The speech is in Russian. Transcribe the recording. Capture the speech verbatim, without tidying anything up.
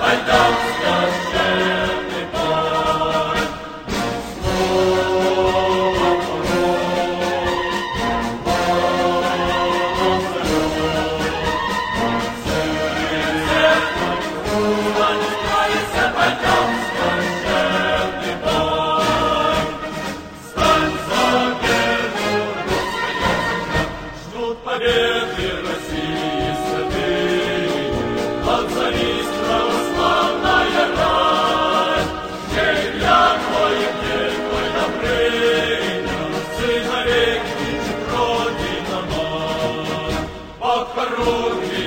пойдем в священный бой. Снова порог, волос рвет, сердце откройся, пойдем в священный бой. Стань за веру русская земля, ждут победы России святые. Отзовись, православная рать, где Илья твой, где твой Добрыня, сын навек, лечит Родина мать. Бог руки